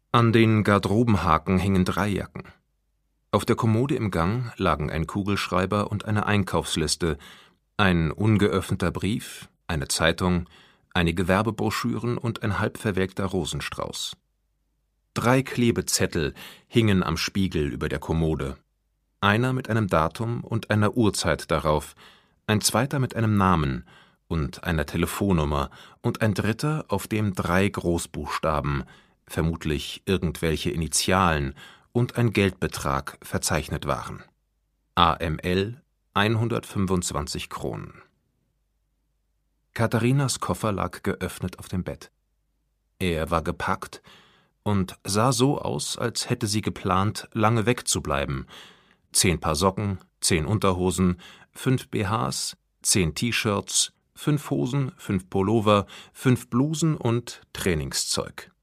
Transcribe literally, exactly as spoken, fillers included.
An den Garderobenhaken hingen drei Jacken. Auf der Kommode im Gang lagen ein Kugelschreiber und eine Einkaufsliste, ein ungeöffneter Brief, eine Zeitung, einige Werbebroschüren und ein halbverwelkter Rosenstrauß. Drei Klebezettel hingen am Spiegel über der Kommode, einer mit einem Datum und einer Uhrzeit darauf, ein zweiter mit einem Namen und einer Telefonnummer und ein dritter, auf dem drei Großbuchstaben, vermutlich irgendwelche Initialen, und ein Geldbetrag verzeichnet waren. A M L hundertfünfundzwanzig Kronen. Katharinas Koffer lag geöffnet auf dem Bett. Er war gepackt und sah so aus, als hätte sie geplant, lange wegzubleiben. Zehn Paar Socken, zehn Unterhosen, fünf B Hs, zehn T-Shirts, fünf Hosen, fünf Pullover, fünf Blusen und Trainingszeug.